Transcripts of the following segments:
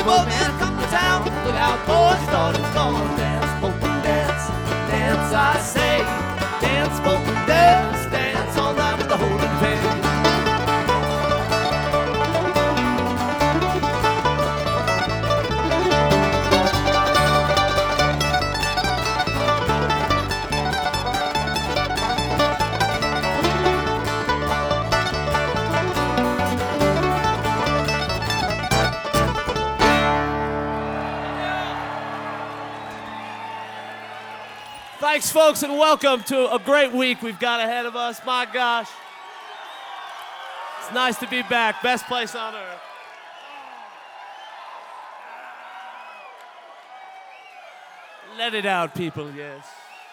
cowboy man come to town. Look out, boys, your daughter's gonna dance, polka dance, dance, I say. Dance, polka dance, dance all night with the holding band. Thanks, folks, and welcome to a great week we've got ahead of us. My gosh. It's nice to be back. Best place on earth. Let it out, people, yes.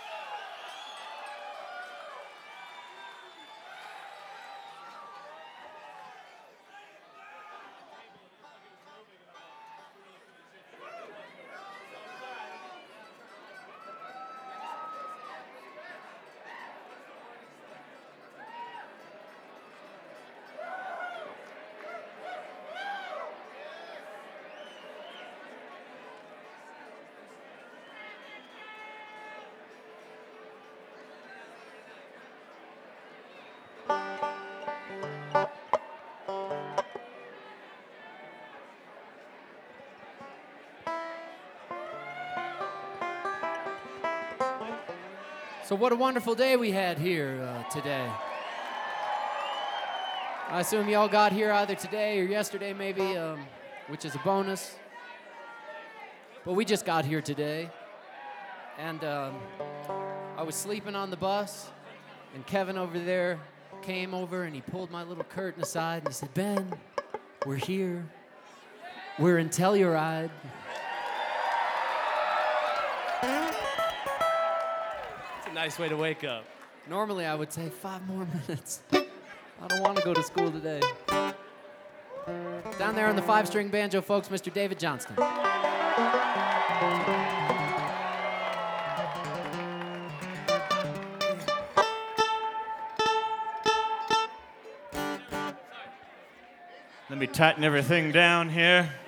So what a wonderful day we had here today. I assume y'all got here either today or yesterday maybe, which is a bonus. But we just got here today. And I was sleeping on the bus, and Kevin over there came over and he pulled my little curtain aside and he said, "Ben, we're here. We're in Telluride." Nice way to wake up. Normally I would say 5 more minutes. I don't want to go to school today. Down there on the 5-string banjo, folks, Mr. David Johnston. Let me tighten everything down here.